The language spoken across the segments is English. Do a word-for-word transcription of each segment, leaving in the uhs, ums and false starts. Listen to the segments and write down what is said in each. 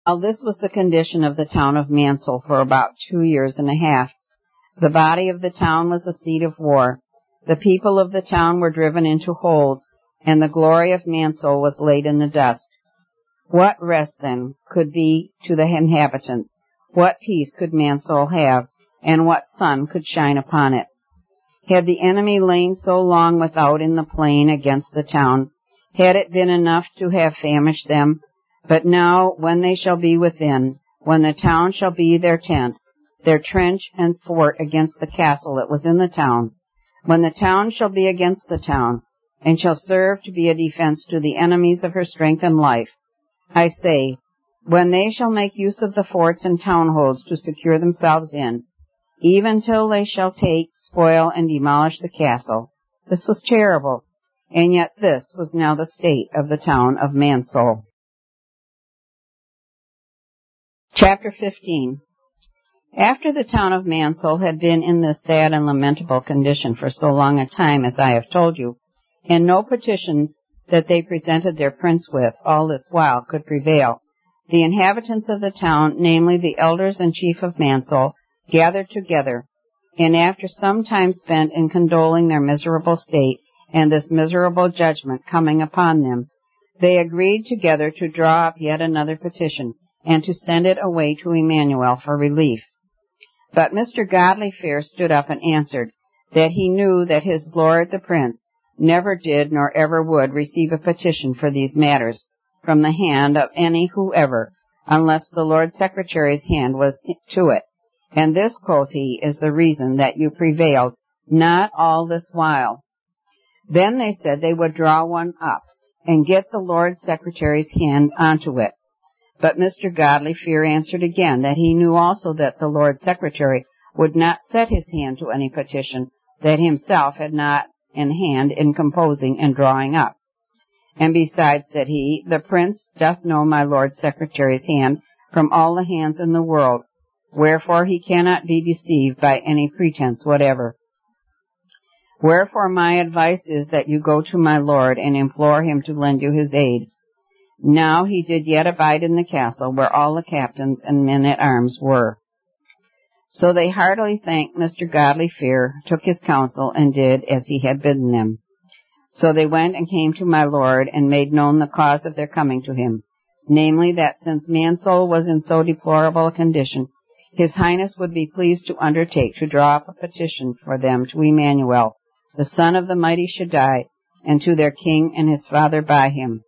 Now this was the condition of the town of Mansell for about two years and a half. The body of the town was a seat of war. The people of the town were driven into holes, and the glory of Mansell was laid in the dust. What rest, then, could be to the inhabitants? What peace could Mansell have, and what sun could shine upon it? Had the enemy lain so long without in the plain against the town, had it been enough to have famished them? But now, when they shall be within, when the town shall be their tent, their trench and fort against the castle that was in the town, when the town shall be against the town, and shall serve to be a defense to the enemies of her strength and life, I say, when they shall make use of the forts and townholds to secure themselves in, even till they shall take, spoil, and demolish the castle. This was terrible, and yet this was now the state of the town of Mansell. Chapter fifteen. After the town of Mansell had been in this sad and lamentable condition for so long a time as I have told you, and no petitions that they presented their prince with all this while could prevail, the inhabitants of the town, namely the elders and chief of Mansell, gathered together, and after some time spent in condoling their miserable state and this miserable judgment coming upon them, they agreed together to draw up yet another petition, and to send it away to Emmanuel for relief. But Mister Godly-Fear stood up and answered that he knew that his lord the prince never did nor ever would receive a petition for these matters from the hand of any whoever, unless the Lord Secretary's hand was to it. And this, quoth he, is the reason that you prevailed not all this while. Then they said they would draw one up, and get the Lord Secretary's hand onto it. But Mister Godly-Fear answered again that he knew also that the Lord Secretary would not set his hand to any petition that himself had not in hand in composing and drawing up. And besides, said he, the prince doth know my Lord Secretary's hand from all the hands in the world, wherefore he cannot be deceived by any pretense whatever. Wherefore my advice is that you go to my lord and implore him to lend you his aid. Now he did yet abide in the castle, where all the captains and men-at-arms were. So they heartily thanked Mister Godly-Fear, took his counsel, and did as he had bidden them. So they went and came to my lord, and made known the cause of their coming to him, namely, that since Mansell was in so deplorable a condition, his highness would be pleased to undertake to draw up a petition for them to Emmanuel, the son of the mighty Shaddai, and to their king and his father by him.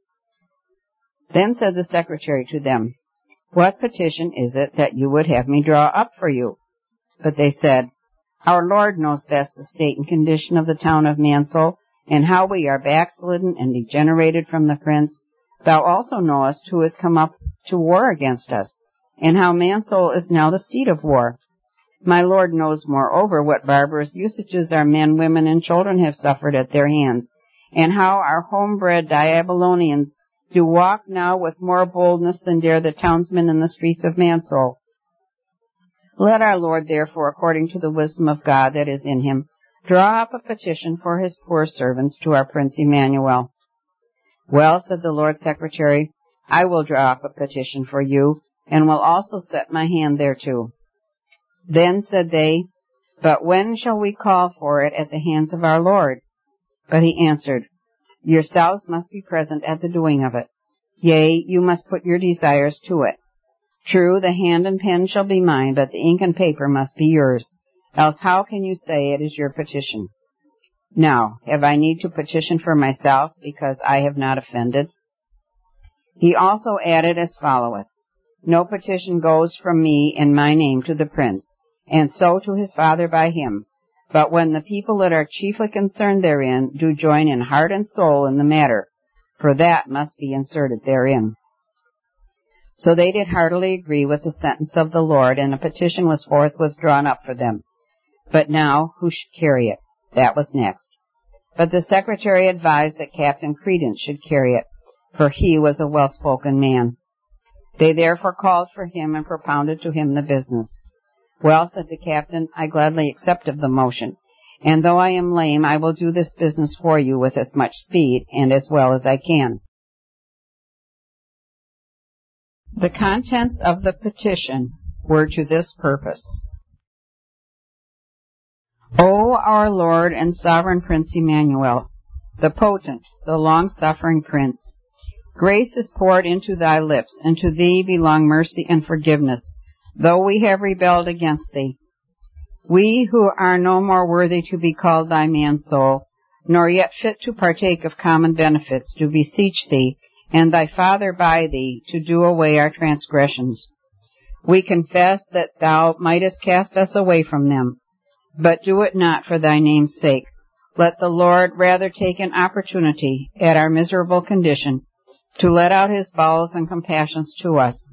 Then said the secretary to them, What petition is it that you would have me draw up for you? But they said, Our Lord knows best the state and condition of the town of Mansell, and how we are backslidden and degenerated from the prince. Thou also knowest who is come up to war against us, and how Mansell is now the seat of war. My Lord knows moreover what barbarous usages our men, women, and children have suffered at their hands, and how our homebred Diabolonians do walk now with more boldness than dare the townsmen in the streets of Mansell. Let our Lord, therefore, according to the wisdom of God that is in him, draw up a petition for his poor servants to our Prince Emmanuel. Well, said the Lord Secretary, I will draw up a petition for you, and will also set my hand thereto. Then said they, But when shall we call for it at the hands of our Lord? But he answered, Yourselves must be present at the doing of it. Yea, you must put your desires to it. True, the hand and pen shall be mine, but the ink and paper must be yours. Else how can you say it is your petition? Now, have I need to petition for myself, because I have not offended? He also added as followeth, No petition goes from me in my name to the prince, and so to his father by him. But when the people that are chiefly concerned therein do join in heart and soul in the matter, for that must be inserted therein. So they did heartily agree with the sentence of the Lord, and a petition was forthwith drawn up for them. But now, who should carry it? That was next. But the secretary advised that Captain Credence should carry it, for he was a well-spoken man. They therefore called for him and propounded to him the business. Well, said the captain, I gladly accept of the motion, and though I am lame, I will do this business for you with as much speed and as well as I can. The contents of the petition were to this purpose. O our Lord and Sovereign Prince Emmanuel, the potent, the long-suffering Prince, grace is poured into thy lips, and to thee belong mercy and forgiveness, though we have rebelled against thee. We who are no more worthy to be called thy man-soul, nor yet fit to partake of common benefits, do beseech thee, and thy Father by thee, to do away our transgressions. We confess that thou mightest cast us away from them, but do it not for thy name's sake. Let the Lord rather take an opportunity, at our miserable condition, to let out his bowels and compassions to us.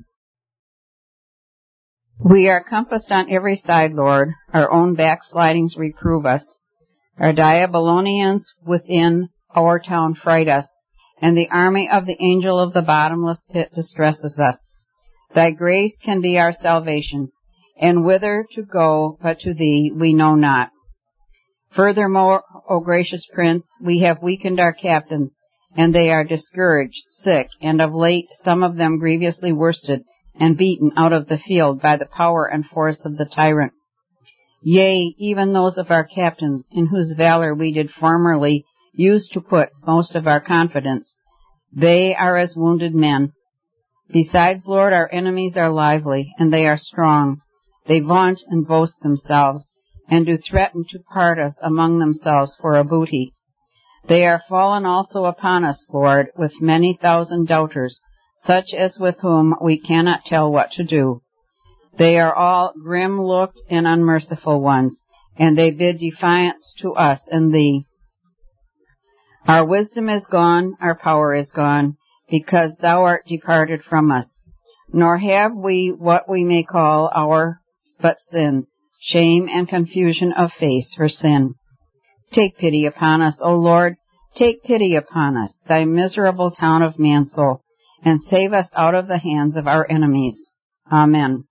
We are compassed on every side, Lord. Our own backslidings reprove us. Our Diabolonians within our town fright us, and the army of the angel of the bottomless pit distresses us. Thy grace can be our salvation, and whither to go but to thee we know not. Furthermore, O gracious Prince, we have weakened our captains, and they are discouraged, sick, and of late some of them grievously worsted and beaten out of the field by the power and force of the tyrant. Yea, even those of our captains, in whose valor we did formerly use to put most of our confidence, they are as wounded men. Besides, Lord, our enemies are lively, and they are strong. They vaunt and boast themselves, and do threaten to part us among themselves for a booty. They are fallen also upon us, Lord, with many thousand doubters, such as with whom we cannot tell what to do. They are all grim-looked and unmerciful ones, and they bid defiance to us and thee. Our wisdom is gone, our power is gone, because thou art departed from us. Nor have we what we may call our but sin, shame and confusion of face for sin. Take pity upon us, O Lord, take pity upon us, thy miserable town of Mansoul, and save us out of the hands of our enemies. Amen.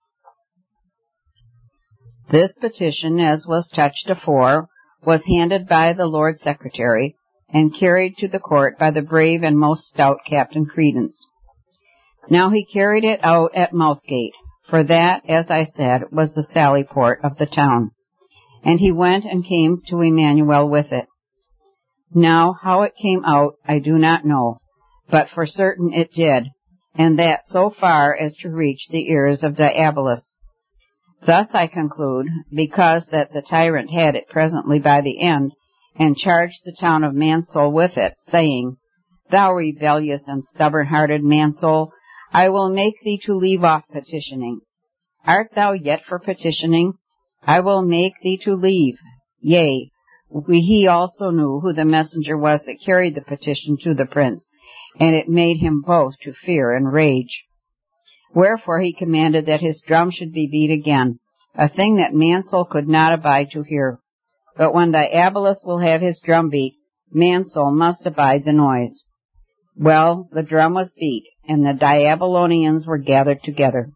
This petition, as was touched afore, was handed by the Lord Secretary, and carried to the court by the brave and most stout Captain Credence. Now he carried it out at Mouthgate, for that, as I said, was the sally port of the town, and he went and came to Emmanuel with it. Now, how it came out, I do not know, but for certain it did, and that so far as to reach the ears of Diabolus. Thus I conclude, because that the tyrant had it presently by the end, and charged the town of Mansoul with it, saying, Thou rebellious and stubborn-hearted Mansoul, I will make thee to leave off petitioning. Art thou yet for petitioning? I will make thee to leave. Yea, we, he also knew who the messenger was that carried the petition to the prince, and it made him both to fear and rage. Wherefore he commanded that his drum should be beat again, a thing that Mansoul could not abide to hear. But when Diabolus will have his drum beat, Mansoul must abide the noise. Well, the drum was beat, and the Diabolonians were gathered together.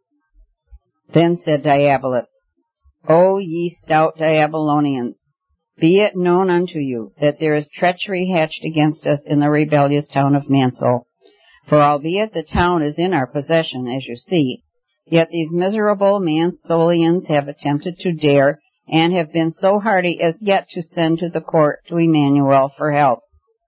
Then said Diabolus, O ye stout Diabolonians, be it known unto you that there is treachery hatched against us in the rebellious town of Mansoul. For albeit the town is in our possession, as you see, yet these miserable Mansoulians have attempted to dare, and have been so hardy as yet to send to the court to Emmanuel for help.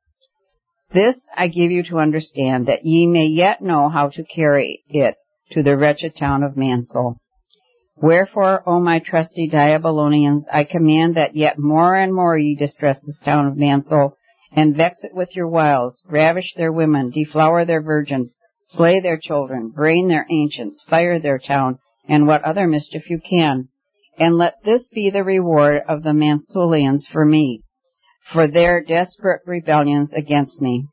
This I give you to understand, that ye may yet know how to carry it to the wretched town of Mansoul. Wherefore, O my trusty Diabolonians, I command that yet more and more ye distress this town of Mansoul, and vex it with your wiles, ravish their women, deflower their virgins, slay their children, brain their ancients, fire their town, and what other mischief you can. And let this be the reward of the Mansoulians for me, for their desperate rebellions against me.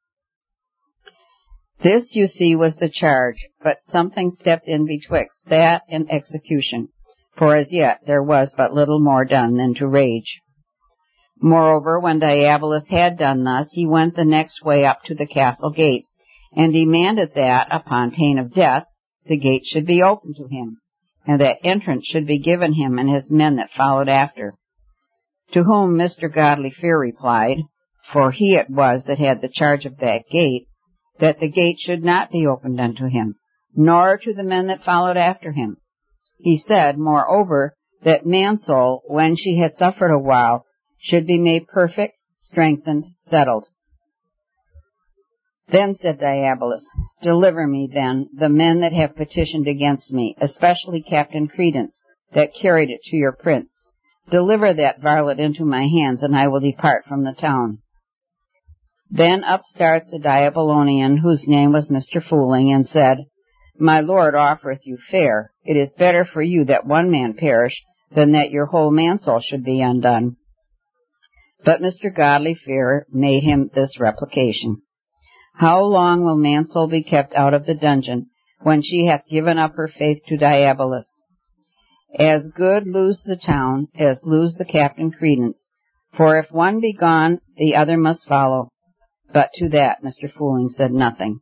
This, you see, was the charge, but something stepped in betwixt that and execution, for as yet there was but little more done than to rage. Moreover, when Diabolus had done thus, he went the next way up to the castle gates, and demanded that, upon pain of death, the gates should be opened to him, and that entrance should be given him and his men that followed after. To whom Mister Godly Fear replied, for he it was that had the charge of that gate, that the gate should not be opened unto him, nor to the men that followed after him. He said, moreover, that Mansoul, when she had suffered a while, should be made perfect, strengthened, settled. Then said Diabolus, Deliver me, then, the men that have petitioned against me, especially Captain Credence, that carried it to your prince. Deliver that varlet into my hands, and I will depart from the town. Then up starts a Diabolonian, whose name was Mister Fooling, and said, My lord offereth you fair. It is better for you that one man perish, than that your whole Mansoul should be undone. But Mister Godly Fear made him this replication. How long will Mansoul be kept out of the dungeon, when she hath given up her faith to Diabolus? As good lose the town, as lose the Captain Credence, for if one be gone, the other must follow. But to that Mister Fooling said nothing.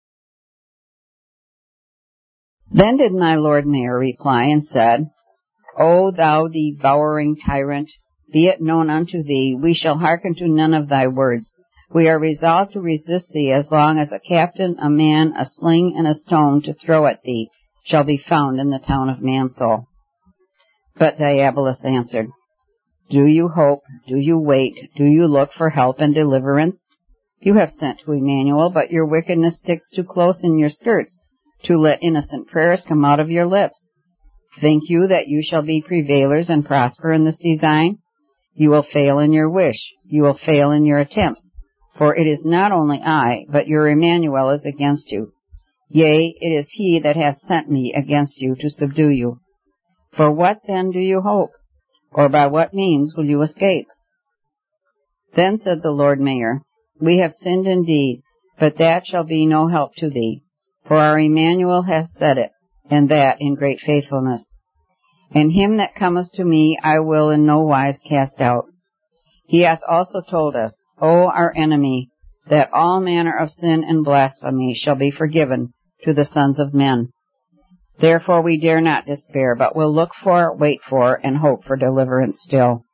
Then did my Lord Mayor reply and said, O thou devouring tyrant, be it known unto thee, we shall hearken to none of thy words. We are resolved to resist thee as long as a captain, a man, a sling, and a stone to throw at thee shall be found in the town of Mansoul. But Diabolus answered, Do you hope, do you wait, do you look for help and deliverance? You have sent to Emmanuel, but your wickedness sticks too close in your skirts to let innocent prayers come out of your lips. Think you that you shall be prevailers and prosper in this design? You will fail in your wish. You will fail in your attempts. For it is not only I, but your Emmanuel is against you. Yea, it is he that hath sent me against you to subdue you. For what then do you hope? Or by what means will you escape? Then said the Lord Mayor, We have sinned indeed, but that shall be no help to thee. For our Emmanuel hath said it, and that in great faithfulness. And him that cometh to me I will in no wise cast out. He hath also told us, O our enemy, that all manner of sin and blasphemy shall be forgiven to the sons of men. Therefore we dare not despair, but will look for, wait for, and hope for deliverance still.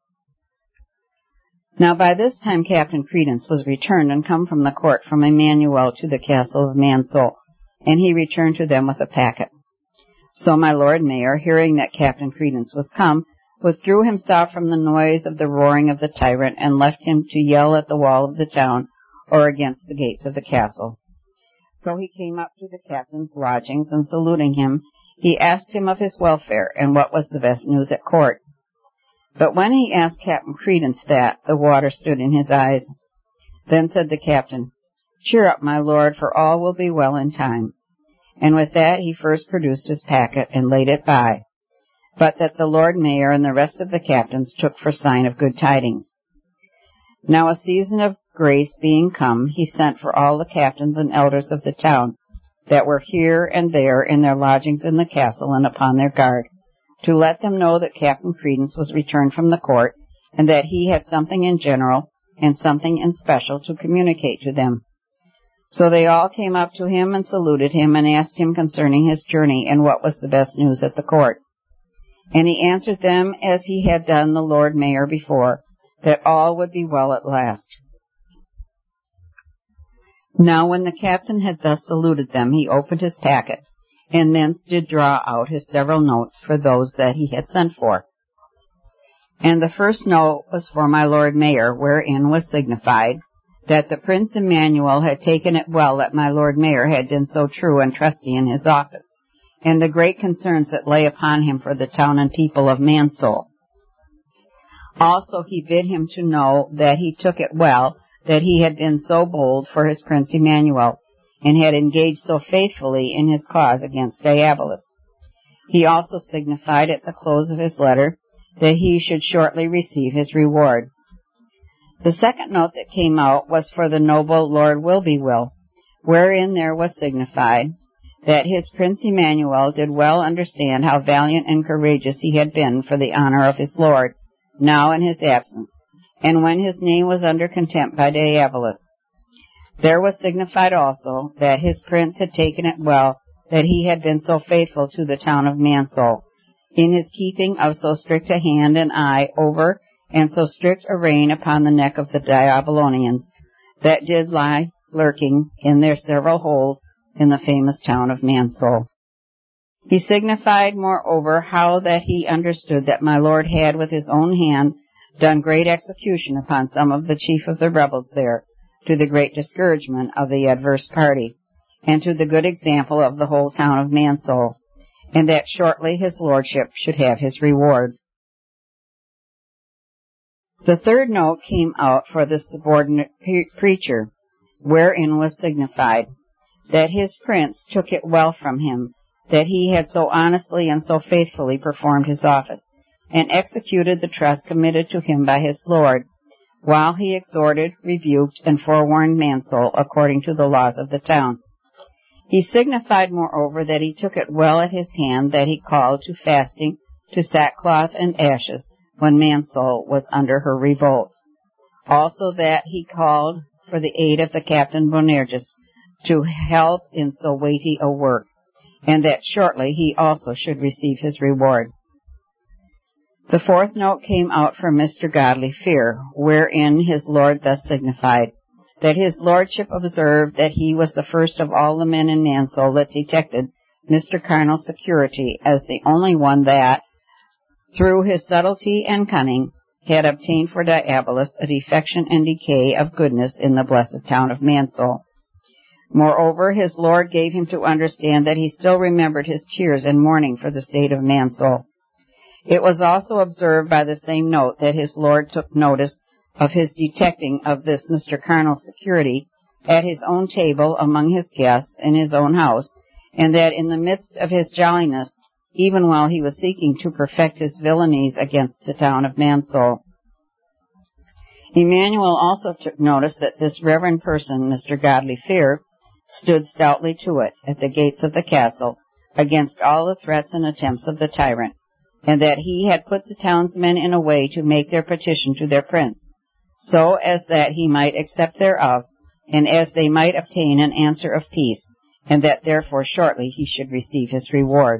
Now by this time Captain Credence was returned and come from the court from Emmanuel to the castle of Mansoul, and he returned to them with a packet. So my Lord Mayor, hearing that Captain Credence was come, withdrew himself from the noise of the roaring of the tyrant, and left him to yell at the wall of the town, or against the gates of the castle. So he came up to the captain's lodgings, and saluting him, he asked him of his welfare, and what was the best news at court. But when he asked Captain Credence that, the water stood in his eyes. Then said the captain, Cheer up, my lord, for all will be well in time. And with that he first produced his packet, and laid it by, but that the Lord Mayor and the rest of the captains took for sign of good tidings. Now a season of grace being come, he sent for all the captains and elders of the town, that were here and there in their lodgings in the castle and upon their guard, to let them know that Captain Credence was returned from the court, and that he had something in general and something in special to communicate to them. So they all came up to him and saluted him, and asked him concerning his journey, and what was the best news at the court. And he answered them as he had done the Lord Mayor before, that all would be well at last. Now when the captain had thus saluted them, he opened his packet, and thence did draw out his several notes for those that he had sent for. And the first note was for my Lord Mayor, wherein was signified that the Prince Emmanuel had taken it well that my Lord Mayor had been so true and trusty in his office, and the great concerns that lay upon him for the town and people of Mansoul. Also he bid him to know that he took it well that he had been so bold for his Prince Emmanuel, and had engaged so faithfully in his cause against Diabolus. He also signified at the close of his letter that he should shortly receive his reward. The second note that came out was for the noble Lord Wilbywill, wherein there was signified that his Prince Emmanuel did well understand how valiant and courageous he had been for the honor of his Lord, now in his absence, and when his name was under contempt by Diabolus. There was signified also that his prince had taken it well that he had been so faithful to the town of Mansoul, in his keeping of so strict a hand and eye over and so strict a rein upon the neck of the Diabolonians, that did lie lurking in their several holes in the famous town of Mansoul. He signified, moreover, how that he understood that my lord had with his own hand done great execution upon some of the chief of the rebels there, to the great discouragement of the adverse party, and to the good example of the whole town of Mansoul, and that shortly his lordship should have his reward. The third note came out for the subordinate pre- preacher, wherein was signified that his prince took it well from him, that he had so honestly and so faithfully performed his office, and executed the trust committed to him by his lord, while he exhorted, rebuked, and forewarned Mansoul according to the laws of the town. He signified, moreover, that he took it well at his hand that he called to fasting, to sackcloth and ashes, when Mansoul was under her revolt. Also that he called for the aid of the Captain Bonerges to help in so weighty a work, and that shortly he also should receive his reward. The fourth note came out from Mister Godly Fear, wherein his lord thus signified, that his lordship observed that he was the first of all the men in Mansoul that detected Mister Carnal's security as the only one that, through his subtlety and cunning, had obtained for Diabolus a defection and decay of goodness in the blessed town of Mansoul. Moreover, his lord gave him to understand that he still remembered his tears and mourning for the state of Mansoul. It was also observed by the same note that his lord took notice of his detecting of this Mister Carnal's security at his own table among his guests in his own house, and that in the midst of his jolliness, even while he was seeking to perfect his villainies against the town of Mansoul. Emmanuel also took notice that this reverend person, Mister Godly Fear, stood stoutly to it at the gates of the castle against all the threats and attempts of the tyrant, and that he had put the townsmen in a way to make their petition to their prince, so as that he might accept thereof, and as they might obtain an answer of peace, and that therefore shortly he should receive his reward.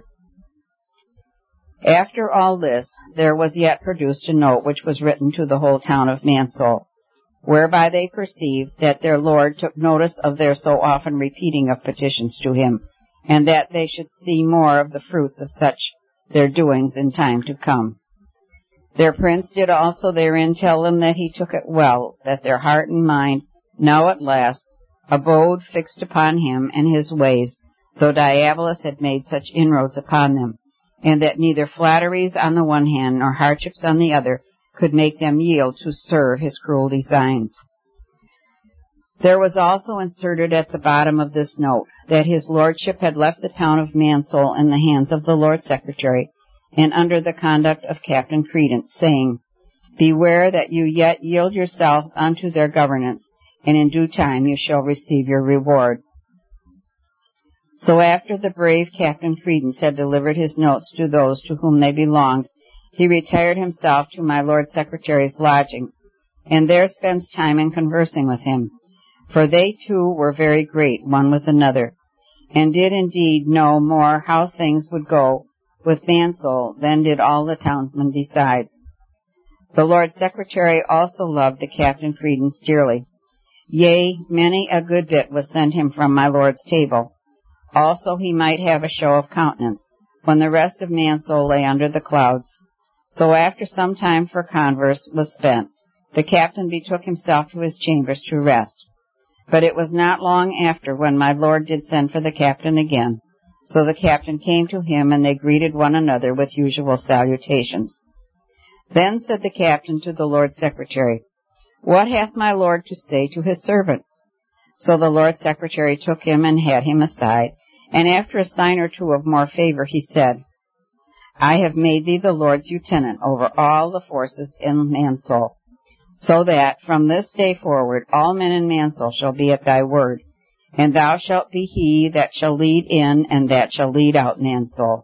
After all this, there was yet produced a note which was written to the whole town of Mansoul, whereby they perceived that their lord took notice of their so often repeating of petitions to him, and that they should see more of the fruits of such their doings in time to come. Their prince did also therein tell them that he took it well, that their heart and mind now at last abode fixed upon him and his ways, though Diabolus had made such inroads upon them, and that neither flatteries on the one hand nor hardships on the other could make them yield to serve his cruel designs. There was also inserted at the bottom of this note that his lordship had left the town of Mansoul in the hands of the Lord Secretary, and under the conduct of Captain Credence, saying, Beware that you yet yield yourself unto their governance, and in due time you shall receive your reward. So after the brave Captain Credence had delivered his notes to those to whom they belonged, he retired himself to my Lord Secretary's lodgings, and there spends time in conversing with him, for they two were very great one with another, and did indeed know more how things would go with Mansoul than did all the townsmen besides. The Lord Secretary also loved the Captain Credence dearly. Yea, many a good bit was sent him from my lord's table. Also he might have a show of countenance, when the rest of Mansoul lay under the clouds. So after some time for converse was spent, the captain betook himself to his chambers to rest. But it was not long after when my lord did send for the captain again. So the captain came to him, and they greeted one another with usual salutations. Then said the captain to the Lord Secretary, What hath my lord to say to his servant? So the Lord Secretary took him and had him aside, and after a sign or two of more favor he said, I have made thee the Lord's lieutenant over all the forces in Mansoul, so that from this day forward all men in Mansoul shall be at thy word, and thou shalt be he that shall lead in and that shall lead out Mansoul.